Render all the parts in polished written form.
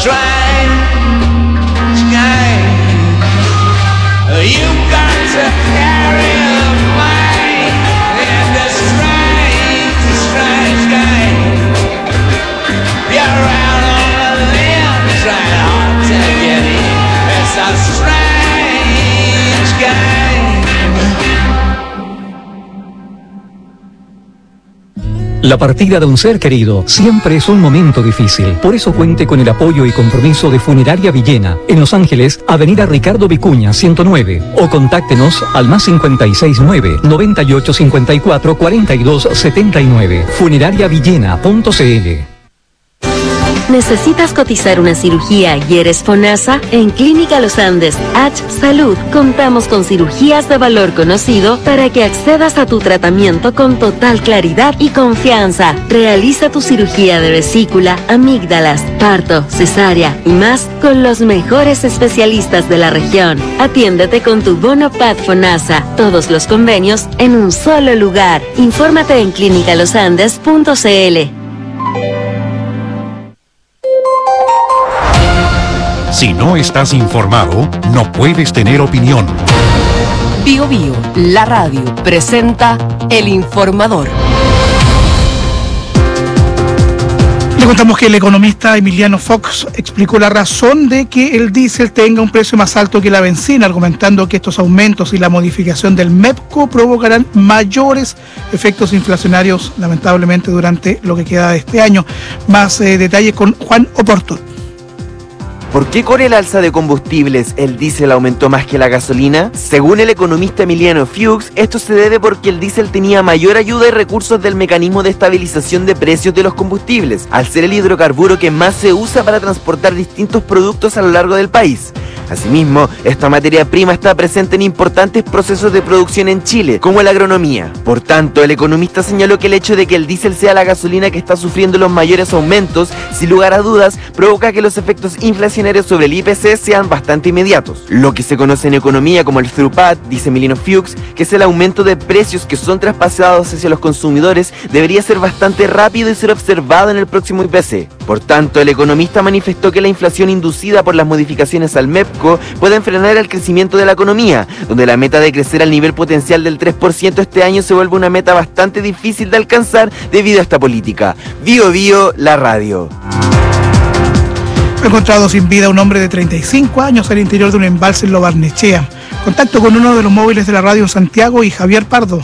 You've got to carry a mind in this strange game. You're out on a limb trying hard to get in. It's a strange game. La partida de un ser querido siempre es un momento difícil. Por eso cuente con el apoyo y compromiso de Funeraria Villena, en Los Ángeles, Avenida Ricardo Vicuña, 109. O contáctenos al +569 9854 4279. Funerariavillena.cl. ¿Necesitas cotizar una cirugía y eres FONASA? En Clínica Los Andes, H Salud, contamos con cirugías de valor conocido para que accedas a tu tratamiento con total claridad y confianza. Realiza tu cirugía de vesícula, amígdalas, parto, cesárea y más con los mejores especialistas de la región. Atiéndete con tu bono PAD FONASA. Todos los convenios en un solo lugar. Infórmate en clinicalosandes.cl. Si no estás informado, no puedes tener opinión. Bio Bio, la radio, presenta El Informador. Le contamos que el economista Emiliano Fox explicó la razón de que el diésel tenga un precio más alto que la benzina, argumentando que estos aumentos y la modificación del MEPCO provocarán mayores efectos inflacionarios, lamentablemente, durante lo que queda de este año. Más detalles con Juan Oporto. ¿Por qué con el alza de combustibles el diésel aumentó más que la gasolina? Según el economista Emiliano Fuchs, esto se debe porque el diésel tenía mayor ayuda y recursos del mecanismo de estabilización de precios de los combustibles, al ser el hidrocarburo que más se usa para transportar distintos productos a lo largo del país. Asimismo, esta materia prima está presente en importantes procesos de producción en Chile, como la agronomía. Por tanto, el economista señaló que el hecho de que el diésel sea la gasolina que está sufriendo los mayores aumentos, sin lugar a dudas, provoca que los efectos inflacionarios sobre el IPC sean bastante inmediatos. Lo que se conoce en economía como el throughput, dice Emiliano Fuchs, que es el aumento de precios que son traspasados hacia los consumidores, debería ser bastante rápido y ser observado en el próximo IPC. Por tanto, el economista manifestó que la inflación inducida por las modificaciones al MEPCO pueden frenar el crecimiento de la economía, donde la meta de crecer al nivel potencial del 3% este año se vuelve una meta bastante difícil de alcanzar debido a esta política. Bio Bio, la radio. Fue encontrado sin vida un hombre de 35 años al interior de un embalse en Lo Barnechea. Contacto con uno de los móviles de la radio en Santiago y Javier Pardo.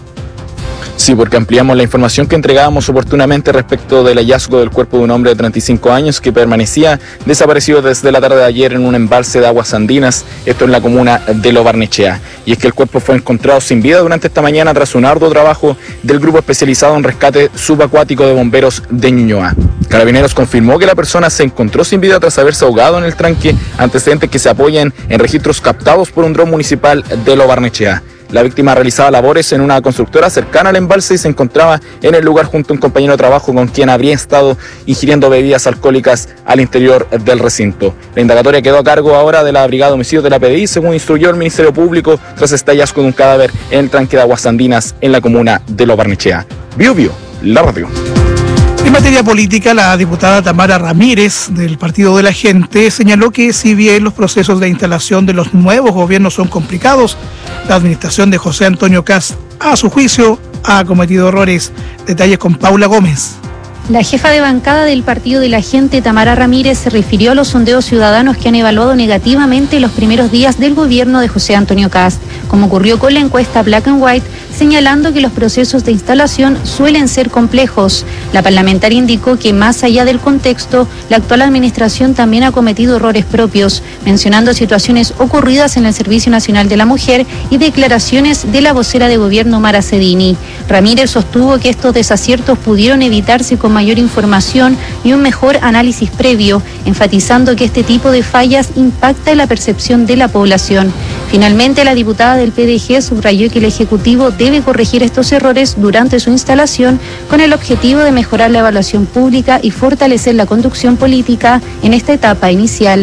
Sí, porque ampliamos la información que entregábamos oportunamente respecto del hallazgo del cuerpo de un hombre de 35 años que permanecía desaparecido desde la tarde de ayer en un embalse de aguas andinas, esto en la comuna de Lo Barnechea. Y es que el cuerpo fue encontrado sin vida durante esta mañana tras un arduo trabajo del grupo especializado en rescate subacuático de bomberos de Ñuñoa. Carabineros confirmó que la persona se encontró sin vida tras haberse ahogado en el tranque, antecedentes que se apoyan en registros captados por un dron municipal de Lo Barnechea. La víctima realizaba labores en una constructora cercana al embalse y se encontraba en el lugar junto a un compañero de trabajo con quien habría estado ingiriendo bebidas alcohólicas al interior del recinto. La indagatoria quedó a cargo ahora de la Brigada de Homicidios de la PDI, según instruyó el Ministerio Público, tras este hallazgo de un cadáver en el tranque de aguas andinas en la comuna de Lo Barnechea. Bio Bio, la radio. En materia política, la diputada Tamara Ramírez, del Partido de la Gente, señaló que si bien los procesos de instalación de los nuevos gobiernos son complicados, la administración de José Antonio Kast, a su juicio, ha cometido errores. Detalles con Paula Gómez. La jefa de bancada del Partido de la Gente, Tamara Ramírez, se refirió a los sondeos ciudadanos que han evaluado negativamente los primeros días del gobierno de José Antonio Kast, como ocurrió con la encuesta Black and White, señalando que los procesos de instalación suelen ser complejos. La parlamentaria indicó que más allá del contexto, la actual administración también ha cometido errores propios, mencionando situaciones ocurridas en el Servicio Nacional de la Mujer y declaraciones de la vocera de gobierno Mara Cedini. Ramírez sostuvo que estos desaciertos pudieron evitarse con mayor información y un mejor análisis previo, enfatizando que este tipo de fallas impacta en la percepción de la población. Finalmente, la diputada del PDG subrayó que el Ejecutivo debe corregir estos errores durante su instalación con el objetivo de mejorar la evaluación pública y fortalecer la conducción política en esta etapa inicial.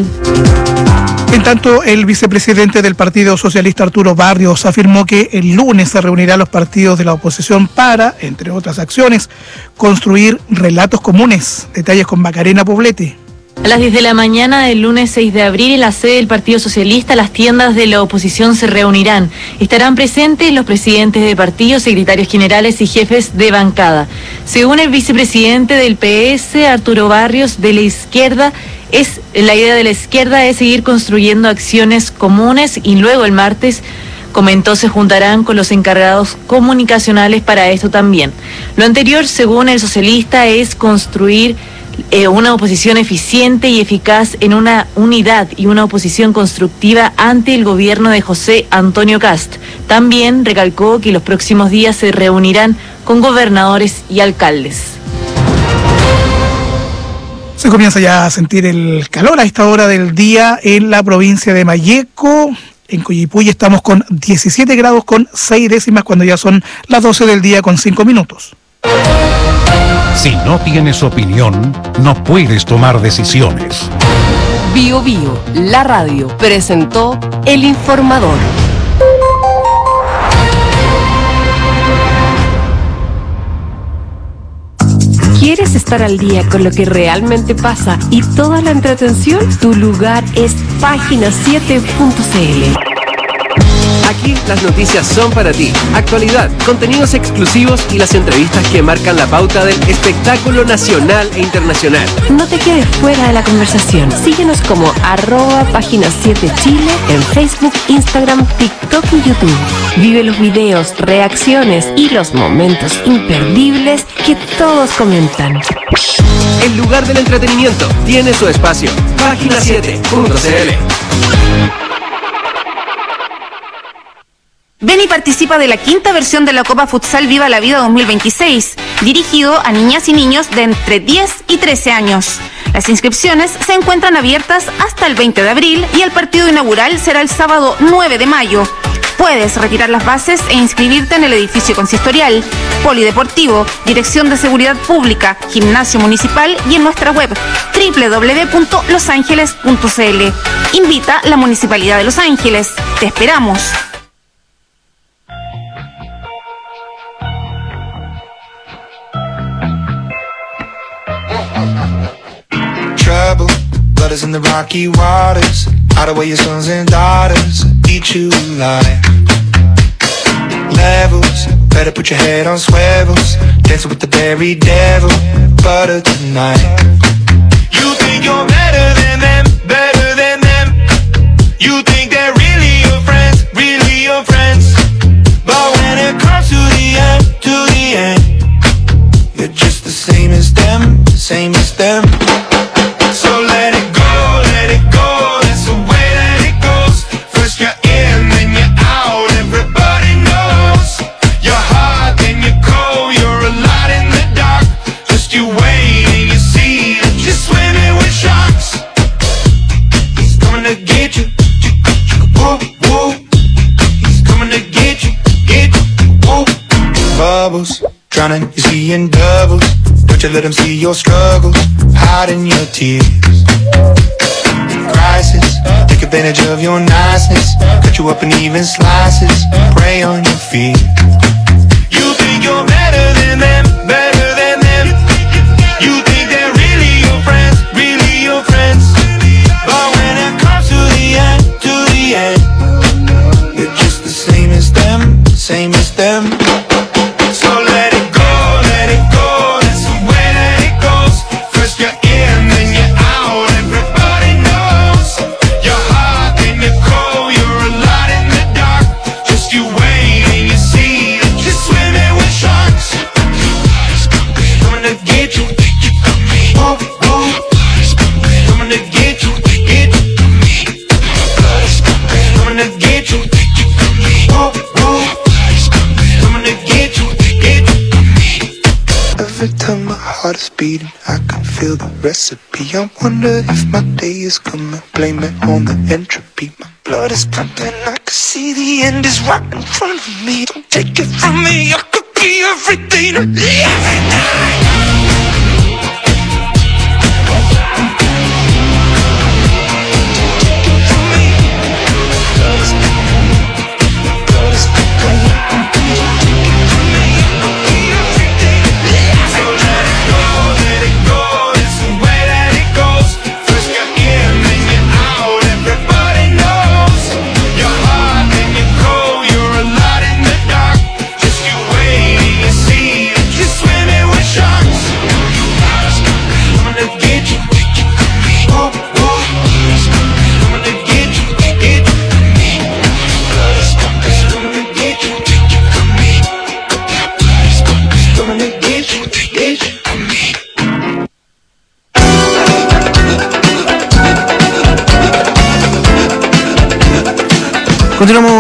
En tanto, el vicepresidente del Partido Socialista, Arturo Barrios, afirmó que el lunes se reunirán los partidos de la oposición para, entre otras acciones, construir relatos comunes. Detalles con Macarena Poblete. A las 10 de la mañana del lunes 6 de abril, en la sede del Partido Socialista, las tiendas de la oposición se reunirán. Estarán presentes los presidentes de partidos, secretarios generales y jefes de bancada. Según el vicepresidente del PS, Arturo Barrios, de la izquierda, la idea de la izquierda es seguir construyendo acciones comunes y luego el martes, comentó, se juntarán con los encargados comunicacionales para esto también. Lo anterior, según el socialista, es construir una oposición eficiente y eficaz en una unidad y una oposición constructiva ante el gobierno de José Antonio Kast. También recalcó que los próximos días se reunirán con gobernadores y alcaldes. Se comienza ya a sentir el calor a esta hora del día en la provincia de Malleco. En Coyhaique estamos con 17 grados con 6 décimas cuando ya son las 12 del día con 5 minutos. Si no tienes opinión, no puedes tomar decisiones. Bio Bio, la radio, presentó El Informador. ¿Quieres estar al día con lo que realmente pasa y toda la entretención? Tu lugar es página7.cl. Aquí las noticias son para ti. Actualidad, contenidos exclusivos y las entrevistas que marcan la pauta del espectáculo nacional e internacional. No te quedes fuera de la conversación. Síguenos como @página7chile en Facebook, Instagram, TikTok y YouTube. Vive los videos, reacciones y los momentos imperdibles que todos comentan. El lugar del entretenimiento tiene su espacio. Página7.cl. Ven y participa de la quinta versión de la Copa Futsal Viva la Vida 2026, dirigido a niñas y niños de entre 10 y 13 años. Las inscripciones se encuentran abiertas hasta el 20 de abril y el partido inaugural será el sábado 9 de mayo. Puedes retirar las bases e inscribirte en el edificio consistorial, polideportivo, Dirección de Seguridad Pública, Gimnasio Municipal y en nuestra web www.losangeles.cl. Invita la Municipalidad de Los Ángeles. Te esperamos. Trouble, blood is in the rocky waters. Out of where your sons and daughters eat you alive. Levels, better put your head on swivels. Dancing with the very devil, butter tonight. You think you're better than them, better than them. You think they're really your friends, really your friends. But when it comes to the end, you're just the same as them, same as them. So let it go, that's the way that it goes. First you're in, then you're out, everybody knows. You're hot, then you're cold, you're a lot in the dark. Just you wait and you see that you're swimming with sharks. He's coming to get you, whoa, whoa. He's coming to get you, whoa. Bubbles, drowning, you're seeing doubles. Don't you let them see your struggles, hiding your tears. Crisis, take advantage of your niceness. Cut you up in even slices, prey on your fears. You think you're better than them, better than them. You think they're really your friends, really your friends. But when it comes to the end, you're just the same as them, same as them. So let it go, that's the way that it goes. First you're in, then you're out, everybody knows. You're hot, then you're cold, you're a lot in the dark. Just you wait and you see that you're swimming with sharks. Coming to get you, whoa, whoa. Coming to get you, coming to get you, whoa, whoa. Coming to get you. Every time my heart is beating, I can feel the recipe. I wonder if my day is coming, blame it on the entropy. My blood is pumping, I can see the end is right in front of me. Don't take it from me, I could be everything every night.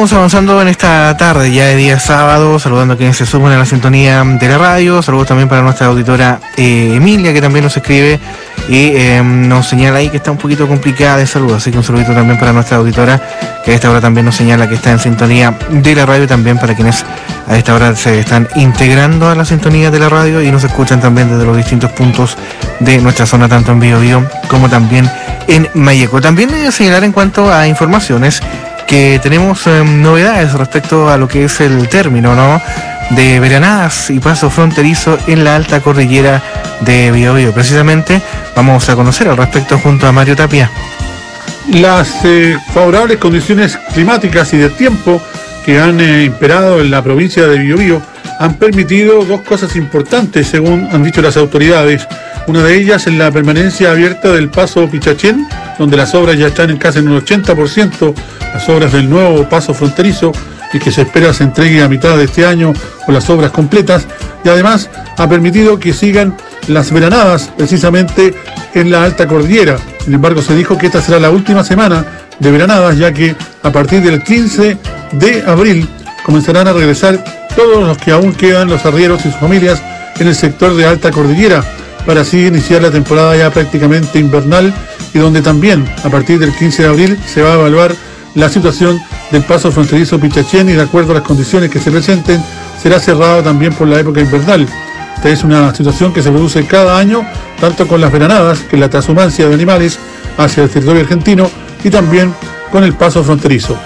Vamos avanzando en esta tarde, ya de día sábado, saludando a quienes se suman a la sintonía de la radio. Saludos también para nuestra auditora Emilia, que también nos escribe y nos señala ahí que está un poquito complicada de salud. Así que un saludito también para nuestra auditora, que a esta hora también nos señala que está en sintonía de la radio. También para quienes a esta hora se están integrando a la sintonía de la radio y nos escuchan también desde los distintos puntos de nuestra zona, tanto en Biobío como también en Mayeco. También señalar en cuanto a informaciones que tenemos novedades respecto a lo que es el término, ¿no?, de Veranadas y paso fronterizo en la alta cordillera de Biobío. Precisamente vamos a conocer al respecto junto a Mario Tapia. Las favorables condiciones climáticas y de tiempo que han imperado en la provincia de Biobío han permitido dos cosas importantes, según han dicho las autoridades. Una de ellas es la permanencia abierta del paso Pichachén, donde las obras ya están casi en un 80%, las obras del nuevo paso fronterizo, y que se espera se entregue a mitad de este año con las obras completas, y además ha permitido que sigan las veranadas precisamente en la alta cordillera. Sin embargo, se dijo que esta será la última semana de veranadas, ya que a partir del 15 de abril comenzarán a regresar todos los que aún quedan, los arrieros y sus familias, en el sector de alta cordillera, para así iniciar la temporada ya prácticamente invernal, y donde también a partir del 15 de abril se va a evaluar la situación del paso fronterizo Pichachén, y de acuerdo a las condiciones que se presenten será cerrado también por la época invernal. Esta es una situación que se produce cada año, tanto con las veranadas, que es la transhumancia de animales hacia el territorio argentino, y también con el paso fronterizo.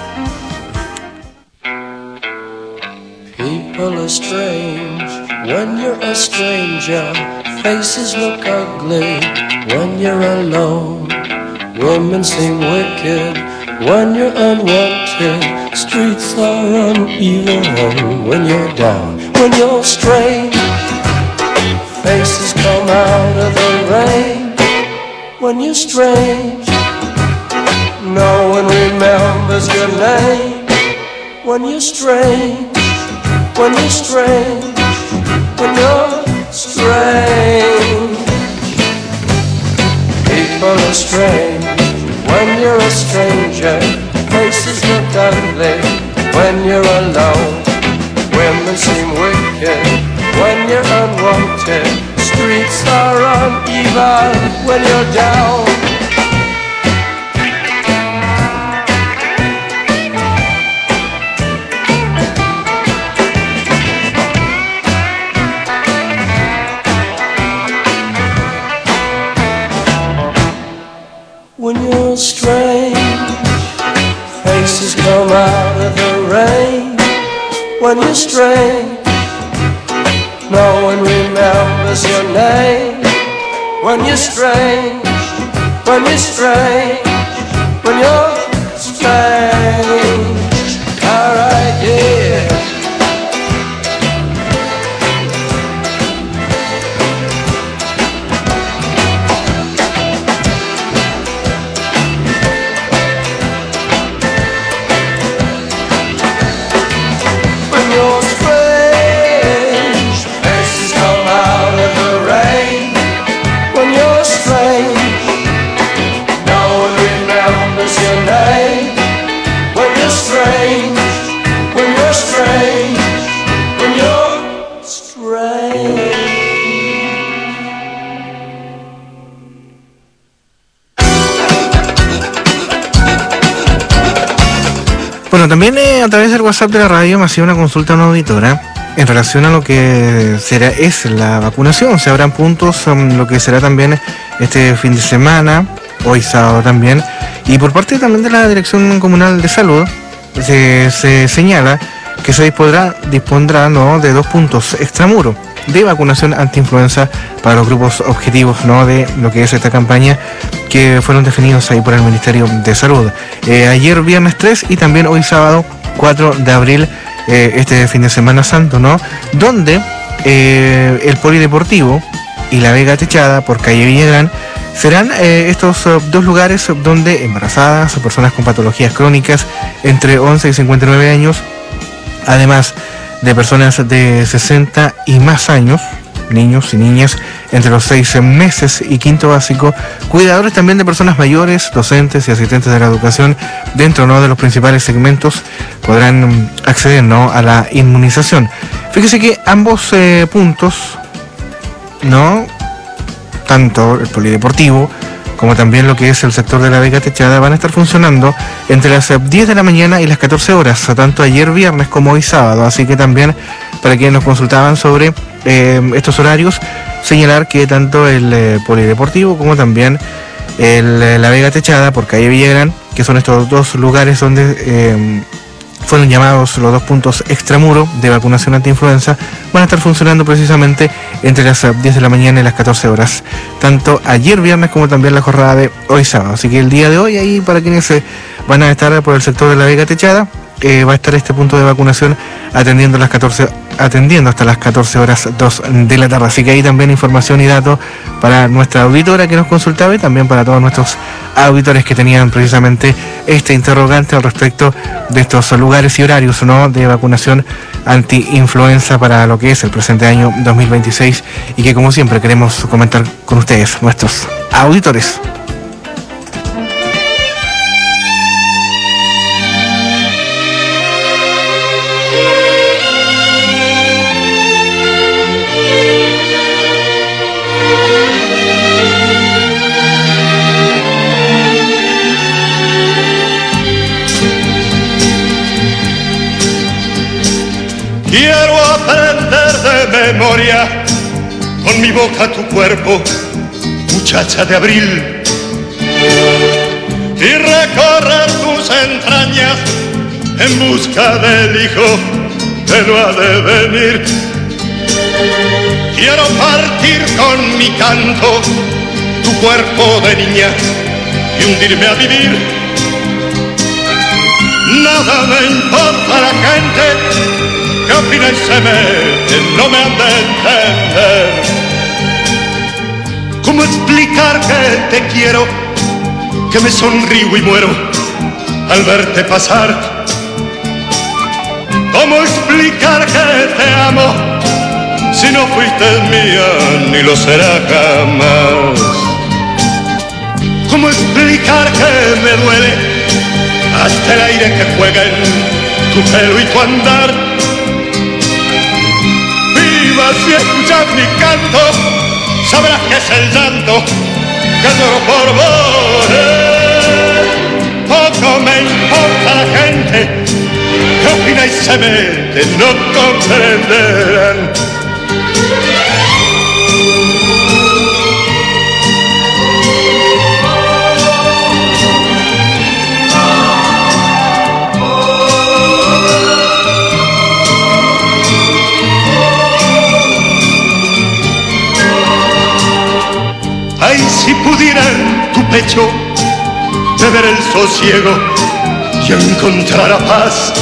People are strange when you're a stranger. Faces look ugly when you're alone. Women seem wicked when you're unwanted. Streets are uneven when you're down. When you're strange, faces come out of the rain. When you're strange, no one remembers your name. When you're strange, when you're strange, when you're strange. People are strange when you're a stranger. Faces look ugly when you're alone. Women seem wicked when you're unwanted. Streets are uneven when you're down. When you're strange, faces come out of the rain. When you're strange, no one remembers your name. When you're strange, when you're strange, when you're strange. Alright, yeah. Bueno, también a través del WhatsApp de la radio me hacía una consulta a una auditora en relación a lo que es la vacunación. Se habrán puntos, lo que será también este fin de semana, hoy sábado también, y por parte también de la Dirección Comunal de Salud se señala que se dispondrá ¿no?, de 2 puntos extramuro de vacunación antiinfluenza para los grupos objetivos, ¿no?, de lo que es esta campaña, que fueron definidos ahí por el Ministerio de Salud. Ayer viernes 3 y también hoy sábado 4 de abril, este fin de Semana Santo, ¿no?, donde el Polideportivo y la Vega Techada por calle Villagrán serán estos 2 lugares donde embarazadas o personas con patologías crónicas entre 11 y 59 años, además de personas de 60 y más años, niños y niñas entre los 6 meses y quinto básico, cuidadores también de personas mayores, docentes y asistentes de la educación, dentro, ¿no?, de los principales segmentos, podrán acceder, ¿no?, a la inmunización. Fíjese que ambos puntos, ¿no?, tanto el polideportivo como también lo que es el sector de la Vega Techada, van a estar funcionando entre las 10 de la mañana y las 14 horas, tanto ayer viernes como hoy sábado. Así que también, para quienes nos consultaban sobre estos horarios, señalar que tanto el polideportivo como también la Vega Techada por calle Villagrán, que son estos dos lugares donde fueron llamados los 2 puntos extramuro de vacunación antiinfluenza, van a estar funcionando precisamente entre las 10 de la mañana y las 14 horas, tanto ayer viernes como también la jornada de hoy sábado. Así que el día de hoy, ahí para quienes van a estar por el sector de la Vega Techada, va a estar este punto de vacunación atendiendo hasta las 14 horas 2 de la tarde. Así que ahí también información y datos para nuestra auditora que nos consultaba y también para todos nuestros auditores que tenían precisamente este interrogante al respecto de estos lugares y horarios, ¿no?, de vacunación anti-influenza para lo que es el presente año 2026 y que, como siempre, queremos comentar con ustedes, nuestros auditores. Quiero aprender de memoria con mi boca tu cuerpo, muchacha de abril, y recorrer tus entrañas en busca del hijo que no ha de venir. Quiero partir con mi canto tu cuerpo de niña y hundirme a vivir. Nada me importa la gente que opina y se mete, no me han de entender. ¿Cómo explicar que te quiero, que me sonrío y muero al verte pasar? ¿Cómo explicar que te amo, si no fuiste mía ni lo será jamás? ¿Cómo explicar que me duele hasta el aire que juega en tu pelo y tu andar? Si escuchas mi canto, sabrás que es el llanto que lloro por vos. Poco me importa la gente que opina y se mete, no comprenderán. Ay, si pudiera en tu pecho beber el sosiego y encontrar paz,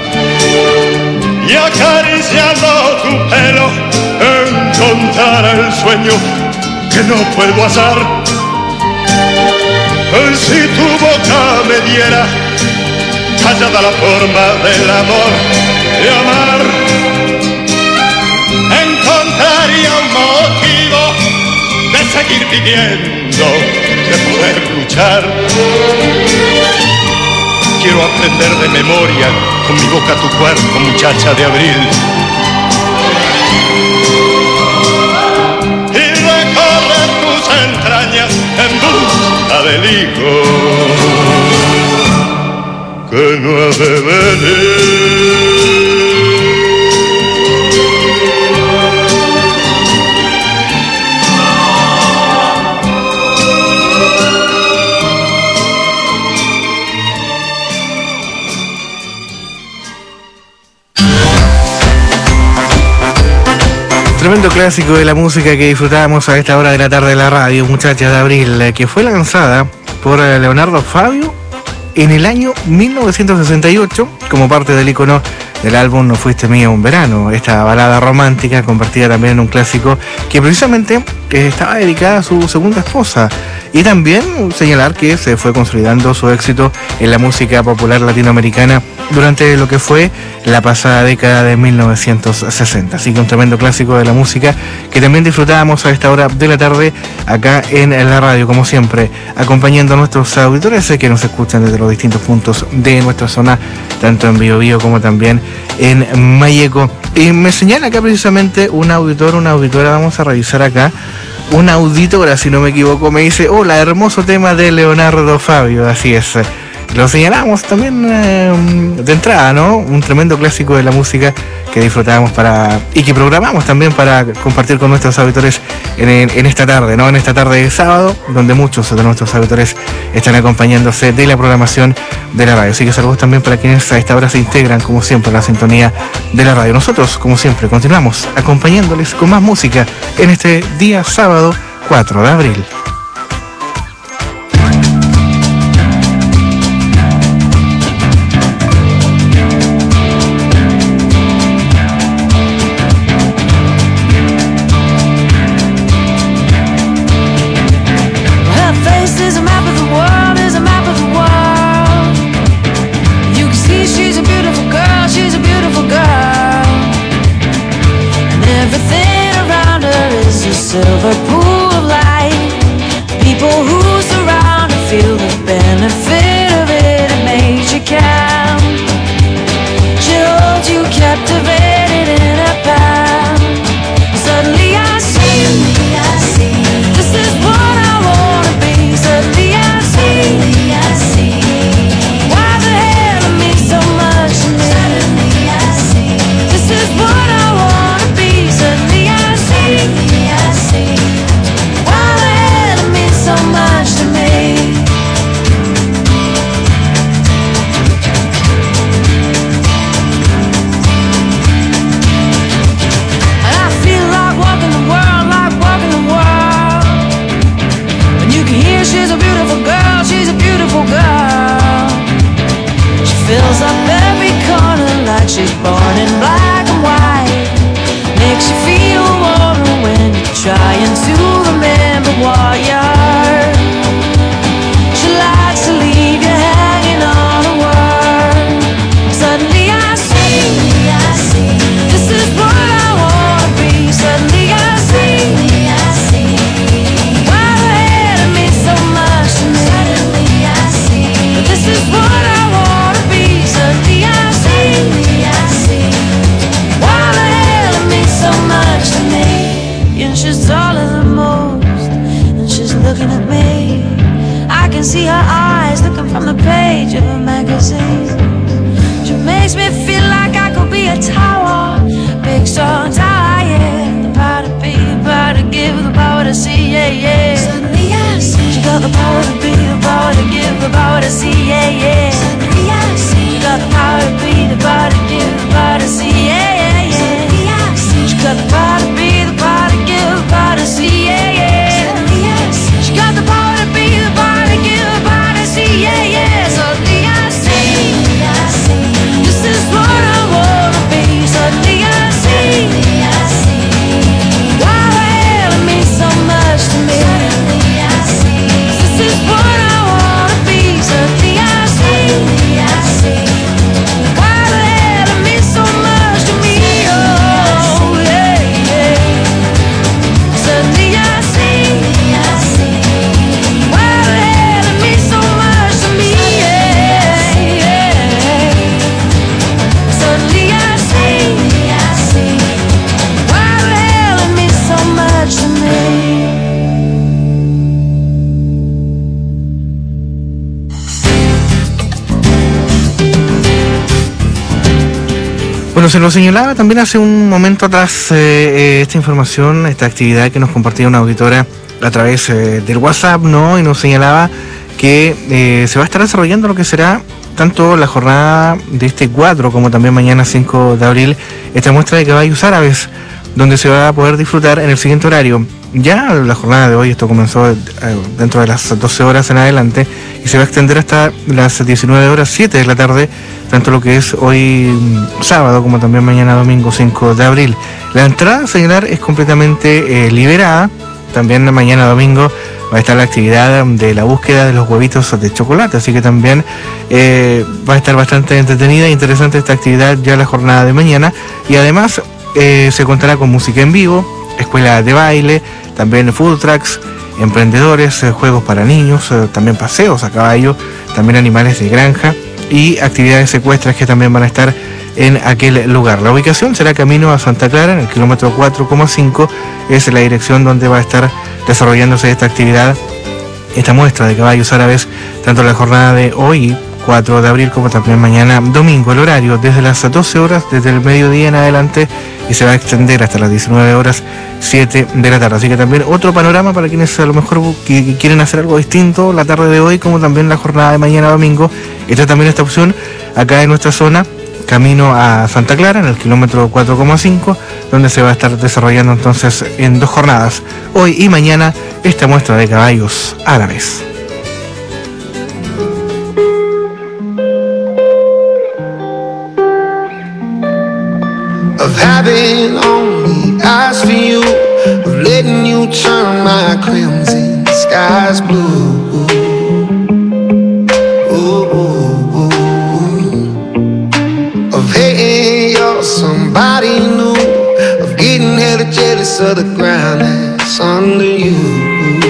y acariciando tu pelo encontrar el sueño que no puedo hallar. Ay, si tu boca me diera callada la forma del amor de amar, encontraría un motivo de seguir viviendo, de poder luchar. Quiero aprender de memoria con mi boca tu cuerpo, muchacha de abril, y recorrer tus entrañas en busca del hijo que no ha de venir. Tremendo clásico de la música que disfrutábamos a esta hora de la tarde de la radio, Muchacha de Abril, que fue lanzada por Leonardo Fabio en el año 1968 como parte del icono del álbum No Fuiste Mía un Verano, esta balada romántica convertida también en un clásico que precisamente estaba dedicada a su segunda esposa, Y también señalar que se fue consolidando su éxito en la música popular latinoamericana durante lo que fue la pasada década de 1960. Así que un tremendo clásico de la música que también disfrutábamos a esta hora de la tarde acá en la radio, como siempre, acompañando a nuestros auditores que nos escuchan desde los distintos puntos de nuestra zona, tanto en Biobío como también en Mayeco. Y me señala acá precisamente un auditor, una auditora, vamos a revisar acá, una auditora, si no me equivoco, me dice: hola, hermoso tema de Leonardo Fabio. Así es, lo señalamos también de entrada, ¿no? Un tremendo clásico de la música que disfrutábamos y que programamos también para compartir con nuestros auditores en esta tarde, ¿no? En esta tarde de sábado, donde muchos de nuestros auditores están acompañándose de la programación de la radio. Así que saludos también para quienes a esta hora se integran, como siempre, a la sintonía de la radio. Nosotros, como siempre, continuamos acompañándoles con más música en este día sábado 4 de abril. Silver pool of light. People who surround her feel the benefit of it. It makes you count. She holds you captivated in her palm. Suddenly I see, this is what I wanna be. Suddenly I see, why the hell it means so much to me. Suddenly I see, this is what I wanna be. Suddenly I see. So much to me. And I feel like walking the world, like walking the world. And you can hear she's a beautiful girl, she's a beautiful girl. She fills up every corner like she's born in black and white. Makes you feel warmer when you're trying to remember what you heard. She likes to leave you hanging on a word. Suddenly I see, this is what I wanna be. Suddenly I see, why the hell it means so much to me. Suddenly I see, this is what I wanna be. Suddenly I see, why the hell it means so much to me. And she's taller than most, and she's looking at me. I can see her eyes looking from the page of a magazine. She makes me feel like I could be a tower, big strong tower, yeah. The power to be, the power to give, the power to see, yeah, yeah. Suddenly I see, she got the power to be, the power to give, the power to see, yeah, yeah. Suddenly I see, she got the power to be, the power to give, the power to see, yeah, yeah, yeah. Suddenly I see, she got the power to be, the power to give, the power to see, yeah, yeah. Suddenly I see, she got the power to be, the power to give, the power to see, yeah, yeah. Suddenly I see, this is what I wanna be. Suddenly I see, why the hell it means so much to me. Suddenly I see, this is what I wanna be. Suddenly I see, why the hell it means so much to me. Oh yeah, yeah. Suddenly I see, why the hell it means so much to me. Yeah, yeah. Suddenly I see, why the hell it means so much to me. Bueno, se lo señalaba también hace un momento atrás esta información, esta actividad que nos compartía una auditora a través del WhatsApp, ¿no? Y nos señalaba que se va a estar desarrollando lo que será tanto la jornada de este 4 como también mañana 5 de abril, esta muestra de caballos árabes, donde se va a poder disfrutar en el siguiente horario. Ya la jornada de hoy, esto comenzó dentro de las 12 horas en adelante y se va a extender hasta las 19 horas 7 de la tarde, tanto lo que es hoy sábado como también mañana domingo 5 de abril. La entrada a señalar es completamente liberada, también mañana domingo va a estar la actividad de la búsqueda de los huevitos de chocolate, así que también va a estar bastante entretenida e interesante esta actividad ya la jornada de mañana. Y además se contará con música en vivo, escuela de baile, también food trucks, emprendedores, juegos para niños, también paseos a caballo, también animales de granja y actividades ecuestres que también van a estar en aquel lugar. La ubicación será camino a Santa Clara, en el kilómetro 4,5, es la dirección donde va a estar desarrollándose esta actividad, esta muestra de caballos árabes, tanto en la jornada de hoy, 4 de abril, como también mañana domingo. El horario desde las 12 horas, desde el mediodía en adelante, y se va a extender hasta las 19 horas, 7 de la tarde. Así que también otro panorama para quienes a lo mejor quieren hacer algo distinto la tarde de hoy, como también la jornada de mañana domingo. Está también esta opción acá en nuestra zona, camino a Santa Clara, en el kilómetro 4,5, donde se va a estar desarrollando entonces en 2 jornadas, hoy y mañana, esta muestra de caballos árabes. Of having only eyes for you, of letting you turn my crimson skies blue. Somebody new, of getting hella jealous of the ground that's under you.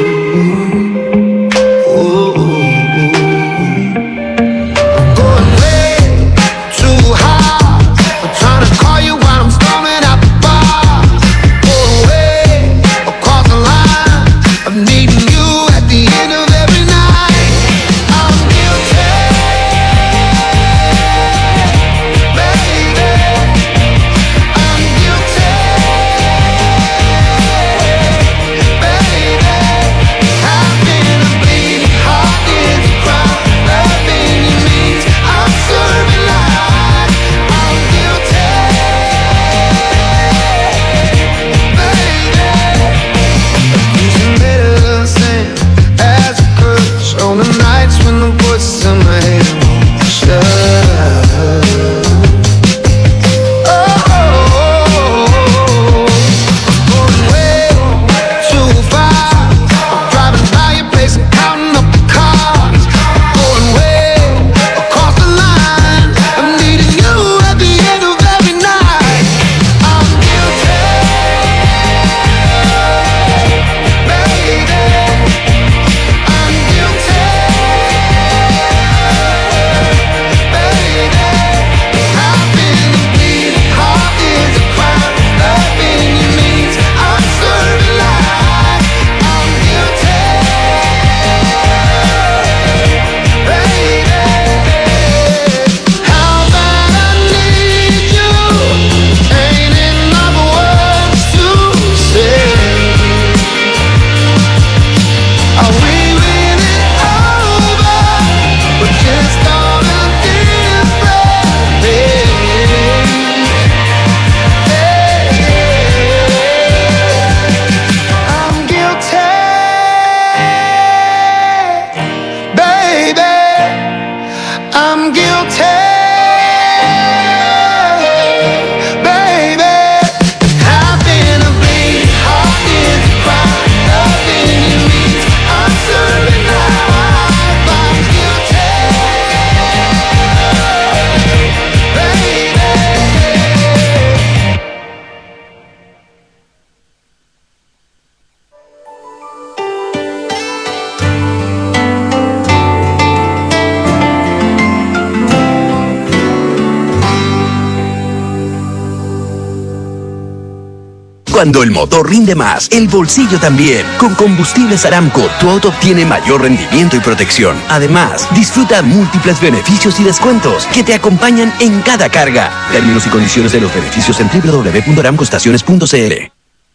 Cuando el motor rinde más, el bolsillo también. Con Combustibles Aramco, tu auto obtiene mayor rendimiento y protección. Además, disfruta múltiples beneficios y descuentos que te acompañan en cada carga. Términos y condiciones de los beneficios en www.aramcoestaciones.cl.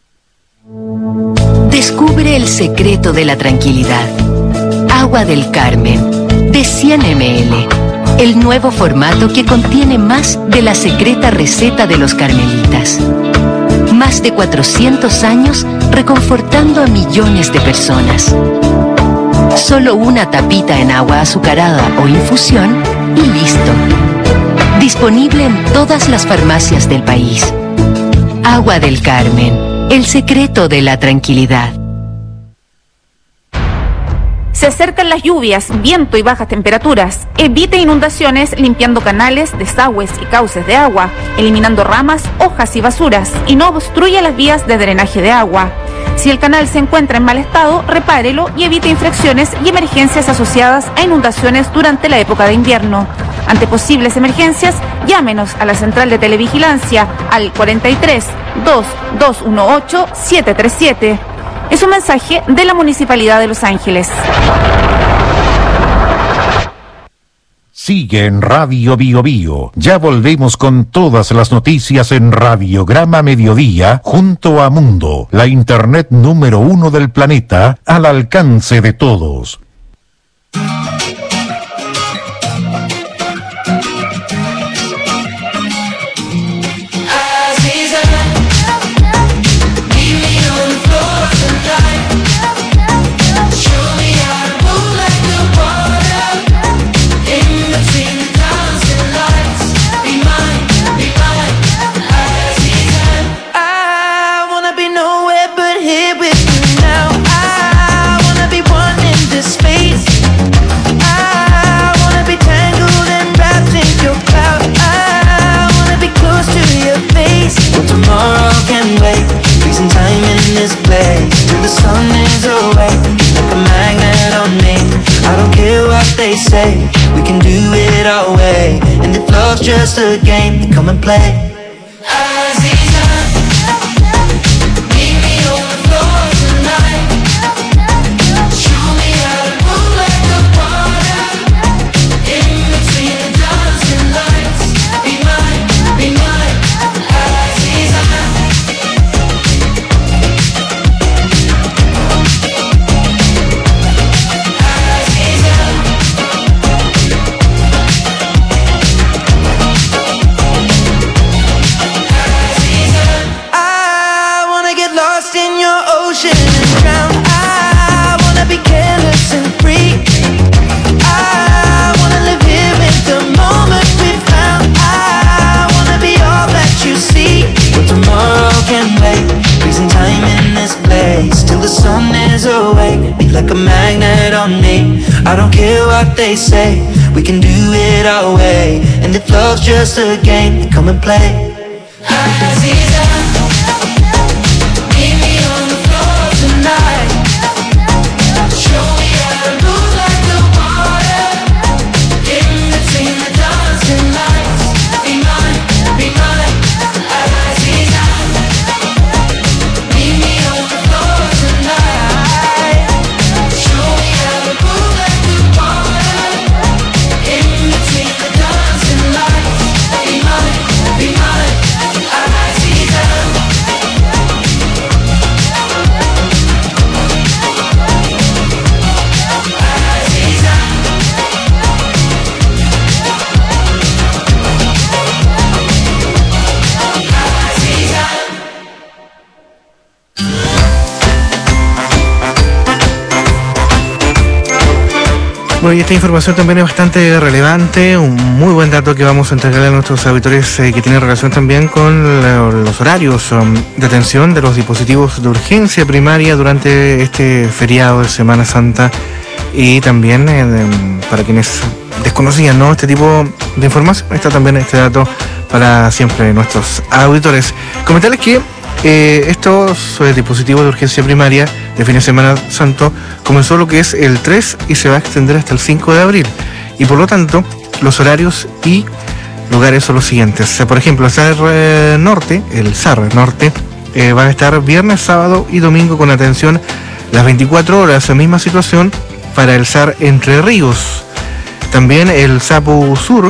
Descubre el secreto de la tranquilidad. Agua del Carmen, de 100 ml. El nuevo formato que contiene más de la secreta receta de los carmelitas. Más de 400 años reconfortando a millones de personas. Solo una tapita en agua azucarada o infusión y listo. Disponible en todas las farmacias del país. Agua del Carmen, el secreto de la tranquilidad. Se acercan las lluvias, viento y bajas temperaturas. Evite inundaciones limpiando canales, desagües y cauces de agua, eliminando ramas, hojas y basuras, y no obstruya las vías de drenaje de agua. Si el canal se encuentra en mal estado, repárelo y evite infracciones y emergencias asociadas a inundaciones durante la época de invierno. Ante posibles emergencias, llámenos a la central de televigilancia al 43 2218 737. Es un mensaje de la Municipalidad de Los Ángeles. Sigue en Radio Bio Bio. Ya volvemos con todas las noticias en Radiograma Mediodía junto a Mundo, la internet número 1 del planeta, al alcance de todos. Say we can do it our way, and if love's just a game, then come and play. Like a magnet on me, I don't care what they say, we can do it our way, and if love's just a game, then come and play. Bueno, y esta información también es bastante relevante, un muy buen dato que vamos a entregarle a nuestros auditores que tiene relación también con los horarios de atención de los dispositivos de urgencia primaria durante este feriado de Semana Santa, y también para quienes desconocían, ¿no?, este tipo de información, está también este dato para siempre nuestros auditores. Comentarles que estos dispositivos de urgencia primaria de fin de Semana Santo comenzó lo que es el 3 y se va a extender hasta el 5 de abril. Y por lo tanto, los horarios y lugares son los siguientes. Por ejemplo, el SAR Norte van a estar viernes, sábado y domingo con atención las 24 horas. La misma situación para el SAR Entre Ríos. También el SAPU Sur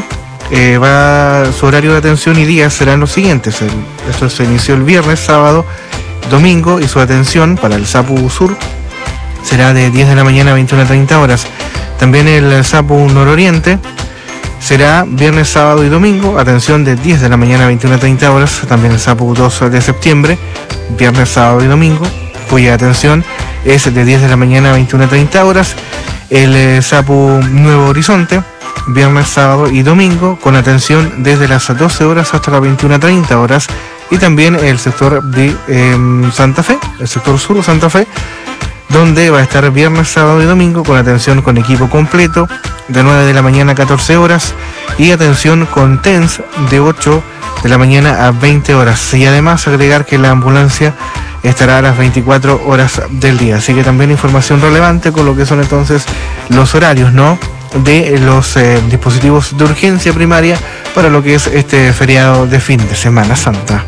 su horario de atención y días serán los siguientes. Esto se inició el viernes, sábado, domingo, y su atención para el SAPU Sur será de 10 de la mañana a 21:30 horas. También el SAPU Nororiente será viernes, sábado y domingo, atención de 10 de la mañana a 21:30 horas. También el SAPU 2 de septiembre, viernes, sábado y domingo, cuya atención es de 10 de la mañana a 21:30 horas. El SAPU Nuevo Horizonte, viernes, sábado y domingo, con atención desde las 12 horas hasta las 21:30 horas. Y también el sector de Santa Fe, el sector sur de Santa Fe, donde va a estar viernes, sábado y domingo con atención con equipo completo de 9 de la mañana a 14 horas y atención con TENS de 8 de la mañana a 20 horas. Y además agregar que la ambulancia estará a las 24 horas del día. Así que también información relevante con lo que son entonces los horarios, ¿no?, de los dispositivos de urgencia primaria para lo que es este feriado de fin de Semana Santa.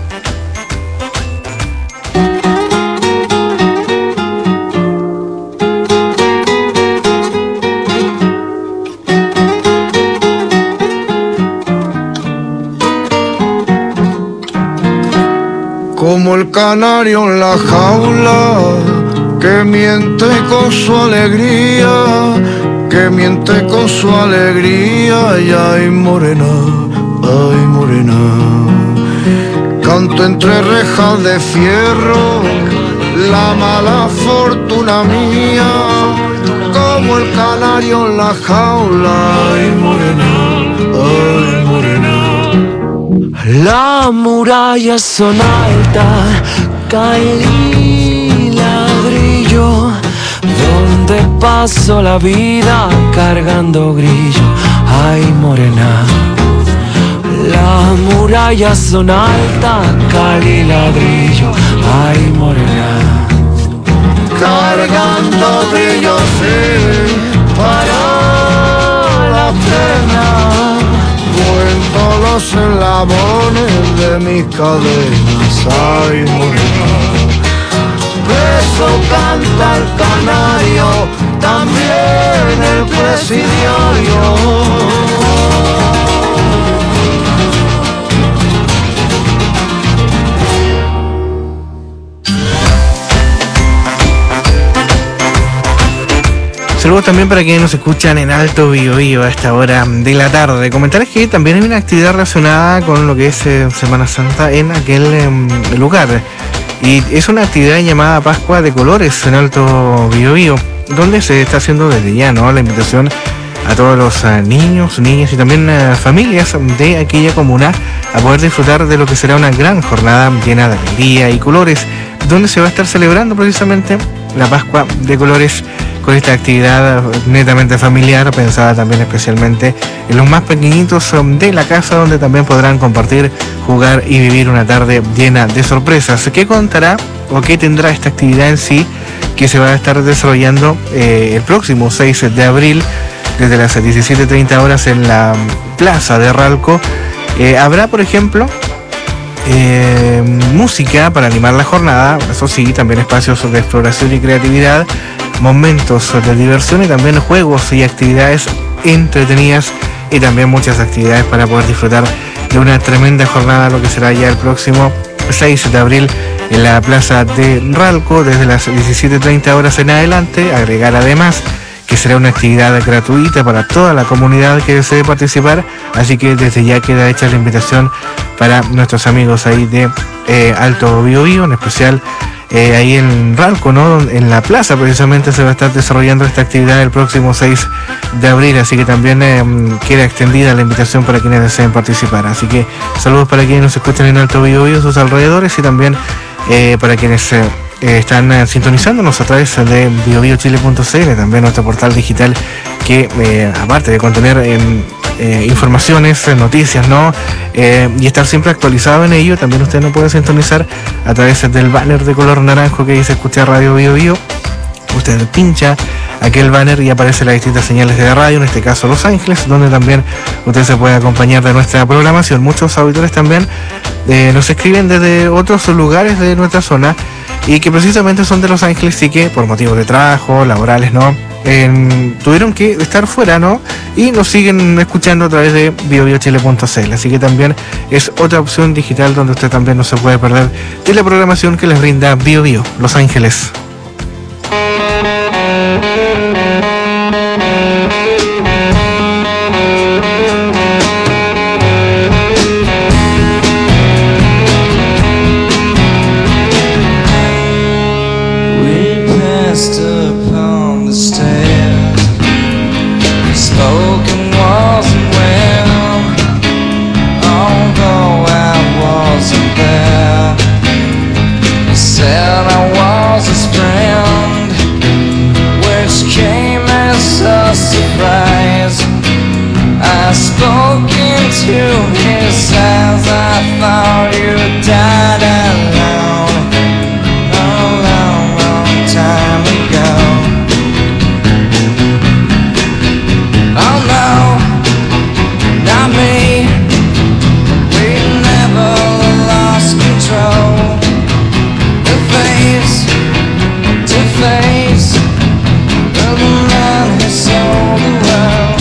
Como el canario en la jaula, que miente con su alegría, que miente con su alegría, y ay morena, canto entre rejas de fierro, la mala fortuna mía, como el canario en la jaula, ay morena. Las murallas son altas, caen ladrillo, donde paso la vida cargando grillo, ay morena. Las murallas son altas, cal y ladrillo, ay morena. Cargando brillo, sí, para la pena. Cuento los eslabones de mis cadenas, ay morena. Eso canta el canario, también el presidiario. Saludos también para quienes nos escuchan en Alto Biobío a esta hora de la tarde. Comentarles que también hay una actividad relacionada con lo que es Semana Santa en aquel lugar. Y es una actividad llamada Pascua de Colores en Alto Biobío, donde se está haciendo desde ya, ¿no?, la invitación a todos los niños, niñas y también familias de aquella comuna a poder disfrutar de lo que será una gran jornada llena de alegría y colores, donde se va a estar celebrando precisamente la Pascua de Colores con esta actividad netamente familiar, pensada también especialmente en los más pequeñitos de la casa, donde también podrán compartir, jugar y vivir una tarde llena de sorpresas. ¿Qué contará o qué tendrá esta actividad en sí, que se va a estar desarrollando el próximo 6 de abril desde las 17:30 horas en la plaza de Ralco? Habrá, por ejemplo, música para animar la jornada, eso sí, también espacios de exploración y creatividad, momentos de diversión y también juegos y actividades entretenidas y también muchas actividades para poder disfrutar de una tremenda jornada, lo que será ya el próximo 6 de abril en la plaza de Ralco desde las 17:30 horas en adelante. Agregar además que será una actividad gratuita para toda la comunidad que desee participar, así que desde ya queda hecha la invitación para nuestros amigos ahí de Alto Biobío, en especial ahí en Ralco, ¿no?, en la plaza precisamente se va a estar desarrollando esta actividad el próximo 6 de abril, así que también queda extendida la invitación para quienes deseen participar. Así que saludos para quienes nos escuchan en Alto Biobío, sus alrededores, y también para quienes están sintonizándonos a través de biobiochile.cl, también nuestro portal digital que aparte de contener informaciones, noticias, ¿no?, y estar siempre actualizado en ello, también usted nos puede sintonizar a través del banner de color naranjo que dice escuchar Radio Biobío. Usted pincha aquel banner y aparecen las distintas señales de la radio, en este caso Los Ángeles, donde también usted se puede acompañar de nuestra programación. Muchos auditores también nos escriben desde otros lugares de nuestra zona y que precisamente son de Los Ángeles y que por motivos de trabajo, laborales, ¿no?, tuvieron que estar fuera, ¿no?, y nos siguen escuchando a través de biobiochile.cl, así que también es otra opción digital donde usted también no se puede perder de la programación que les brinda Biobío Los Ángeles. Said I was his friend. face to face with the man who sold the world.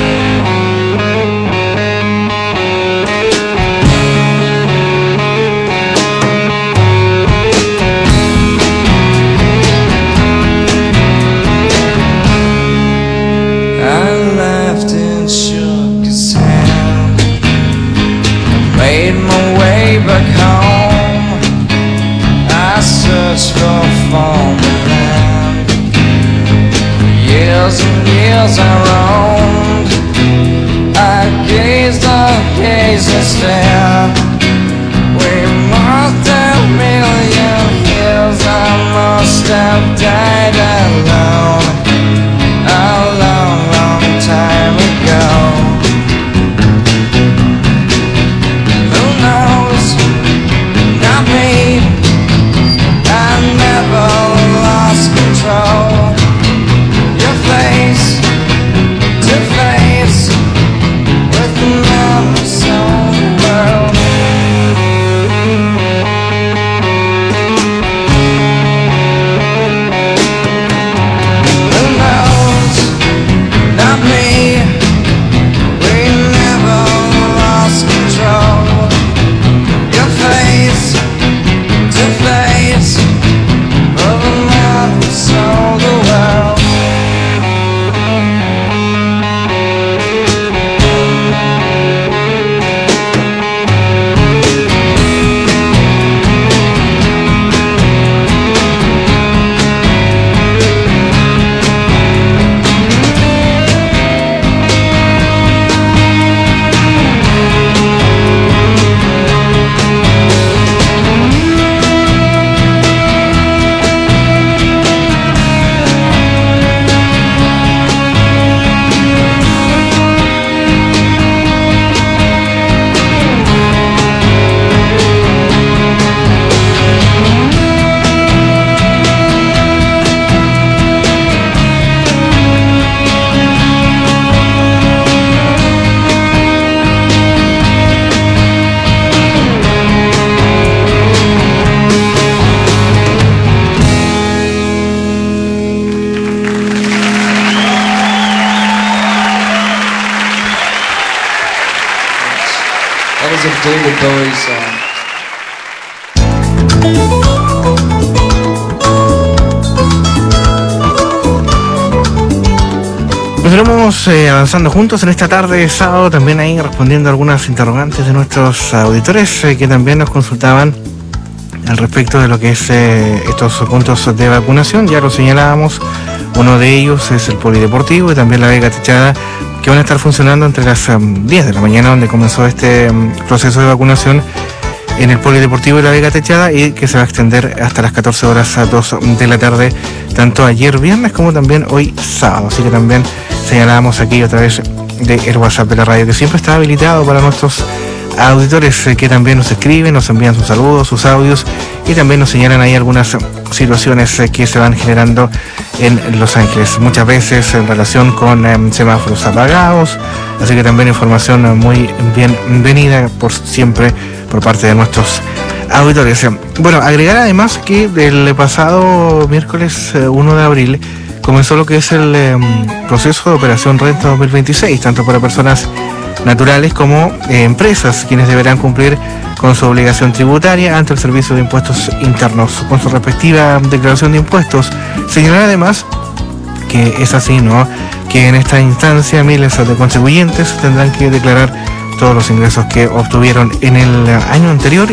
I laughed and shook his hand, made my way back home. I searched for former land. Years and years I roamed. I gazed and stared. We must have million years. I must have died alone a long, long time ago. Who knows? Not me. I never lost control. Your face to face with the man who sold the world. Who knows? Not me. We never lost control. Your face to face with the man who sold the world. That was a David Bowie song. Continuamos avanzando juntos en esta tarde de sábado, también ahí respondiendo a algunas interrogantes de nuestros auditores que también nos consultaban al respecto de lo que es estos puntos de vacunación. Ya lo señalábamos, uno de ellos es el Polideportivo y también la Vega Techada, que van a estar funcionando entre las 10 de la mañana, donde comenzó este proceso de vacunación en el Polideportivo y la Vega Techada, y que se va a extender hasta las 14 horas a 2 de la tarde, tanto ayer viernes como también hoy sábado. Así que también señalábamos aquí a través del WhatsApp de la radio, que siempre está habilitado para nuestros auditores que también nos escriben, nos envían sus saludos, sus audios, y también nos señalan ahí algunas situaciones que se van generando en Los Ángeles, muchas veces en relación con semáforos apagados. Así que también información muy bienvenida por siempre por parte de nuestros auditores. Bueno, agregar además que del pasado miércoles 1 de abril comenzó lo que es el proceso de Operación Renta 2026, tanto para personas naturales como empresas, quienes deberán cumplir con su obligación tributaria ante el Servicio de Impuestos Internos, con su respectiva declaración de impuestos. Señalar además que es así, ¿no?, que en esta instancia miles de contribuyentes tendrán que declarar todos los ingresos que obtuvieron en el año anterior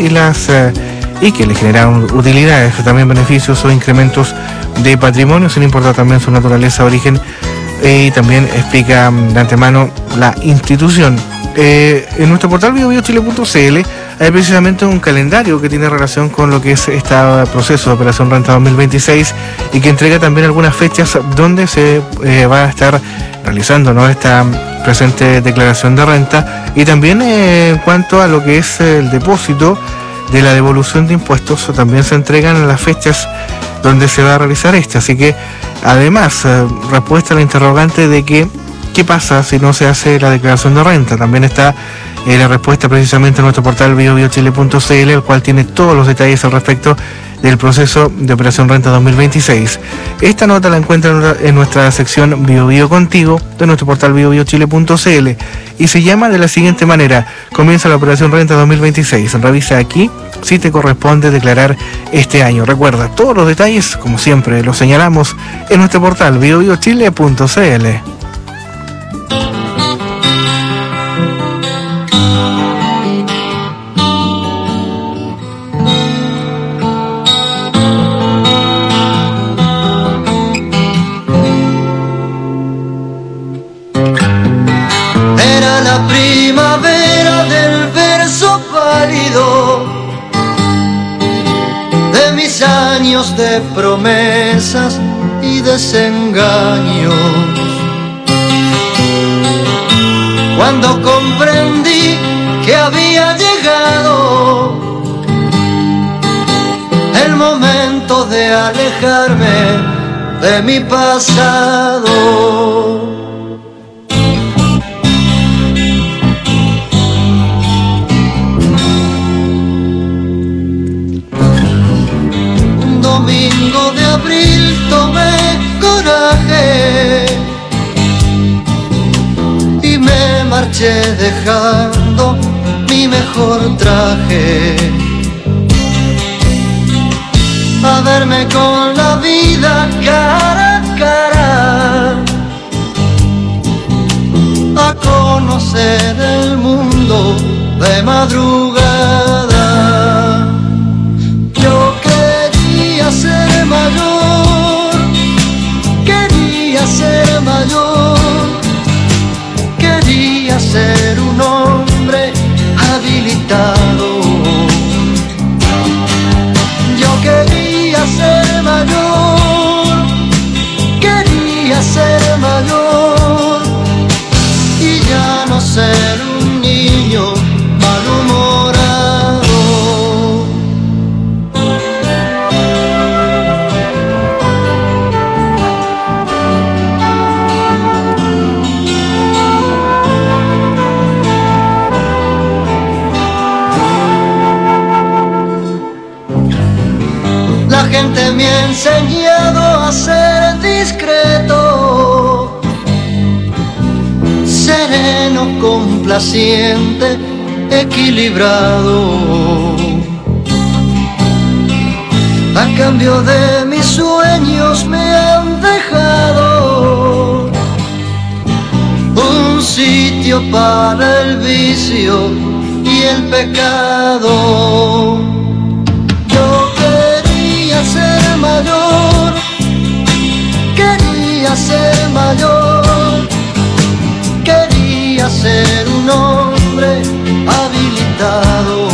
y que le generaron utilidades, también beneficios o incrementos de patrimonio, sin importar también su naturaleza, origen, y también explica de antemano la institución. En nuestro portal biobiochile.cl hay precisamente un calendario que tiene relación con lo que es este proceso de Operación Renta 2026 y que entrega también algunas fechas donde se va a estar realizando, ¿no?, esta presente declaración de renta, y también en cuanto a lo que es el depósito de la devolución de impuestos, también se entregan las fechas donde se va a realizar esta. Así que además, respuesta a la interrogante de que qué pasa si no se hace la declaración de renta, también está la respuesta precisamente en nuestro portal biobiochile.cl, el cual tiene todos los detalles al respecto del proceso de Operación Renta 2026. Esta nota la encuentra en nuestra sección Bio Bio Contigo de nuestro portal biobiochile.cl y se llama de la siguiente manera: comienza la Operación Renta 2026. Revisa aquí si te corresponde declarar este año. Recuerda, todos los detalles, como siempre, los señalamos en nuestro portal biobiochile.cl. Era la primavera del verso pálido de mis años de promesas y desengaños, cuando comprendí que había llegado el momento de alejarme de mi pasado. Domingo de abril tomé coraje y me marché dejando mi mejor traje, a verme con la vida cara a cara, a conocer el mundo de madrugada. Yo quería ser mayor, quería ser mayor, quería ser un hombre habilitado. Yo quería ser mayor, quería ser mayor y ya no ser un niño malhumorado. La gente me ha enseñado a ser discreto, sereno, complaciente, equilibrado. A cambio de mis sueños me han dejado un sitio para el vicio y el pecado. Yo quería ser mayor, quería ser mayor, quería ser un hombre habilitado.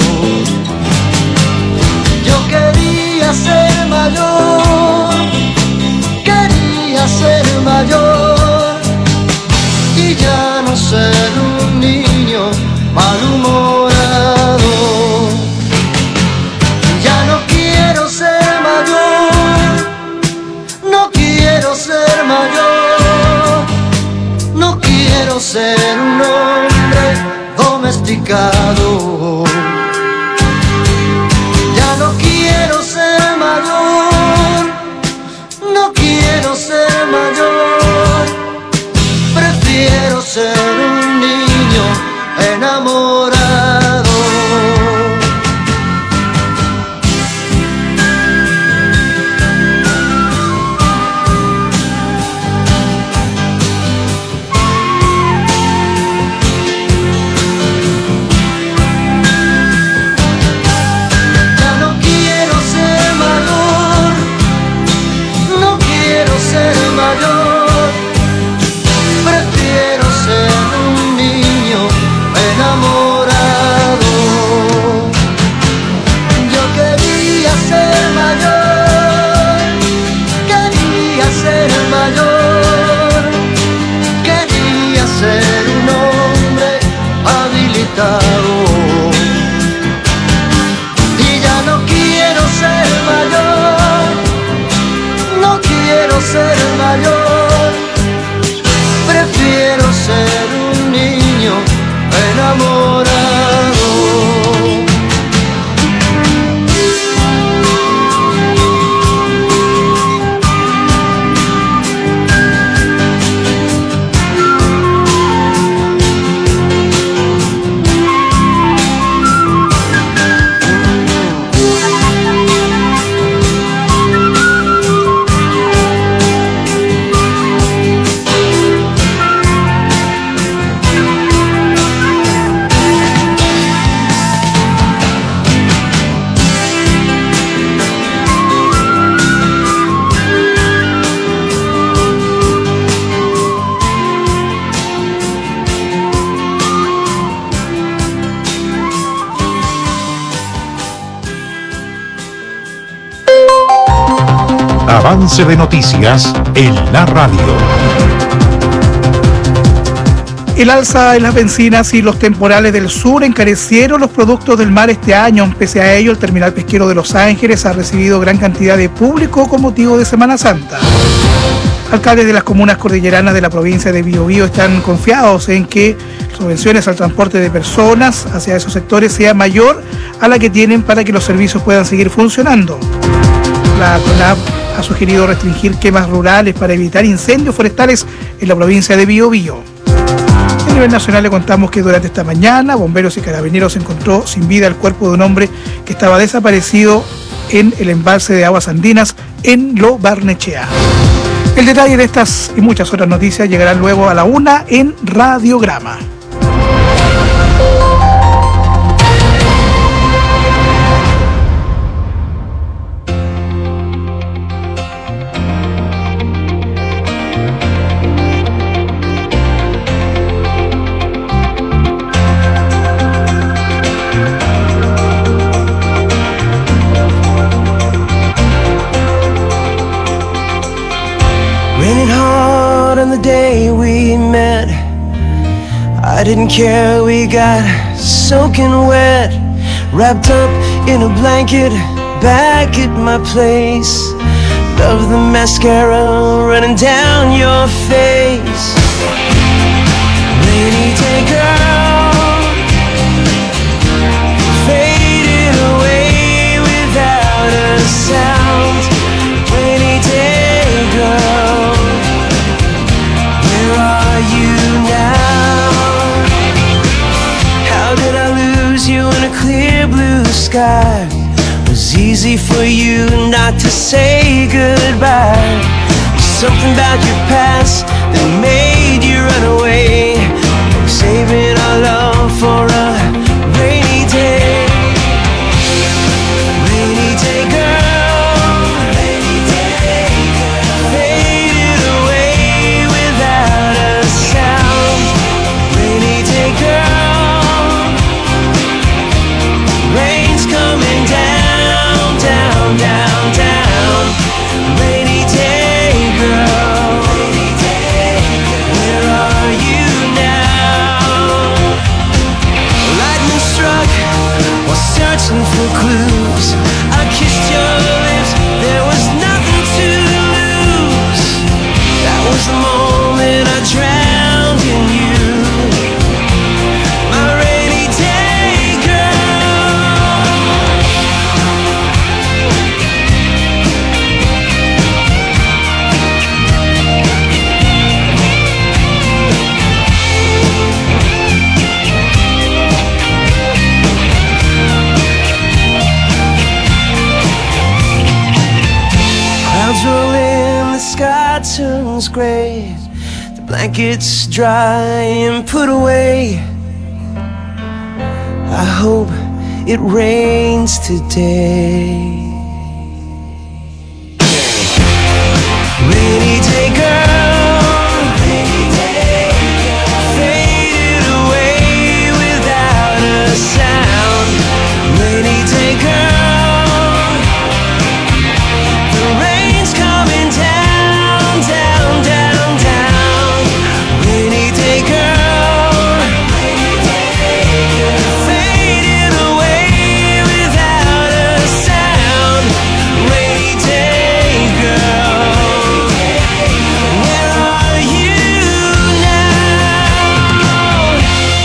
Yo quería ser mayor, quería ser mayor y ya no ser un niño malhumorado. Ya no quiero ser mayor, no quiero ser mayor. Avance de noticias en la radio. El alza en las bencinas y los temporales del sur encarecieron los productos del mar este año. Pese a ello, el terminal pesquero de Los Ángeles ha recibido gran cantidad de público con motivo de Semana Santa. Alcaldes de las comunas cordilleranas de la provincia de Biobío están confiados en que subvenciones al transporte de personas hacia esos sectores sea mayor a la que tienen para que los servicios puedan seguir funcionando. La CONAP ha sugerido restringir quemas rurales para evitar incendios forestales en la provincia de Biobío. A nivel nacional le contamos que durante esta mañana bomberos y carabineros encontró sin vida el cuerpo de un hombre que estaba desaparecido en el embalse de aguas andinas en Lo Barnechea. El detalle de estas y muchas otras noticias llegarán luego a la 1 en Radiograma. Raining hard on the day we met. I didn't care, we got soaking wet. Wrapped up in a blanket, back at my place. Love the mascara running down your face. Rainy day girl, faded away without a sound. Rainy day girl, where are you now? How did I lose you in a clear blue sky? It was easy for you not to say goodbye. Something about your past that made you run away. Saving our love for a rainy day. Rainy day girl, rainy day girl, faded away without a sound. Rainy day girl, rain's coming down, down, down, down. Rainy day girl, where are you now? Lightning struck while searching for clues. I kissed your lips, there was nothing to lose. That was the moment I drowned in you. My rainy day girl. Clouds roll in, the sky turns gray. The blankets dry and put away. I hope it rains today. Rainy day girl, faded away without a sound. Rainy day girl, the rain's coming down, down, down, down. Rainy day girl, faded away without a sound. Rainy day girl, where are you now?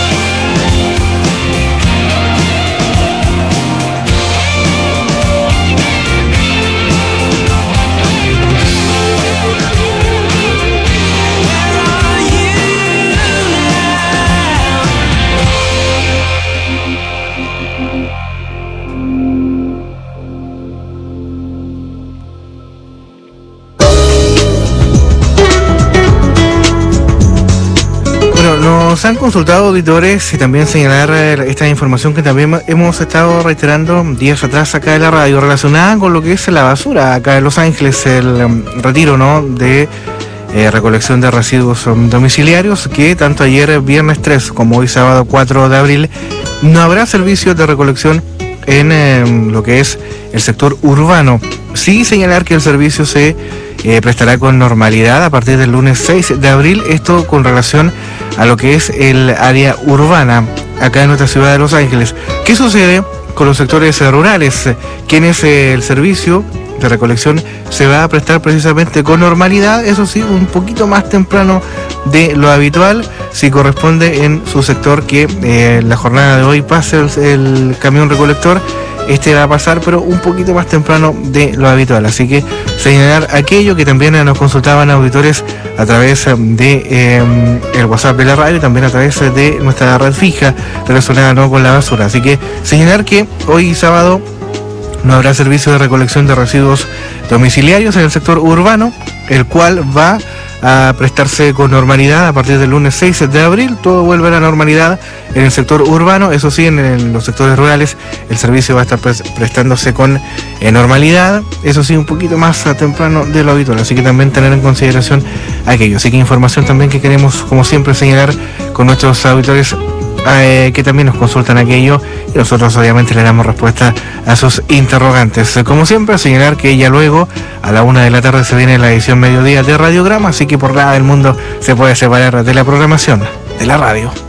Bueno, nos han consultado auditores y también señalar esta información que también hemos estado reiterando días atrás acá en la radio, relacionada con lo que es la basura acá en Los Ángeles, el retiro, ¿no?, de recolección de residuos domiciliarios, que tanto ayer viernes 3 como hoy sábado 4 de abril no habrá servicio de recolección en lo que es el sector urbano. Sí señalar que el servicio se prestará con normalidad a partir del lunes 6 de abril, esto con relación a lo que es el área urbana acá en nuestra ciudad de Los Ángeles. ¿Qué sucede con los sectores rurales? Quienes el servicio de recolección se va a prestar precisamente con normalidad, eso sí, un poquito más temprano de lo habitual, si corresponde en su sector que la jornada de hoy pase el camión recolector. Este va a pasar, pero un poquito más temprano de lo habitual. Así que señalar aquello que también nos consultaban auditores a través de el WhatsApp de la radio y también a través de nuestra red fija relacionada no con la basura. Así que señalar que hoy sábado no habrá servicio de recolección de residuos domiciliarios en el sector urbano, el cual va a prestarse con normalidad a partir del lunes 6 de abril. Todo vuelve a la normalidad en el sector urbano. Eso sí, en los sectores rurales el servicio va a estar prestándose con normalidad, eso sí, un poquito más temprano de lo habitual. Así que también tener en consideración aquello. Así que información también que queremos, como siempre, señalar con nuestros auditores que también nos consultan aquello, y nosotros obviamente le damos respuesta a sus interrogantes. Como siempre, señalar que ya luego a la 1 de la tarde se viene la edición mediodía de Radiograma, así que por nada del mundo se puede separar de la programación de la radio.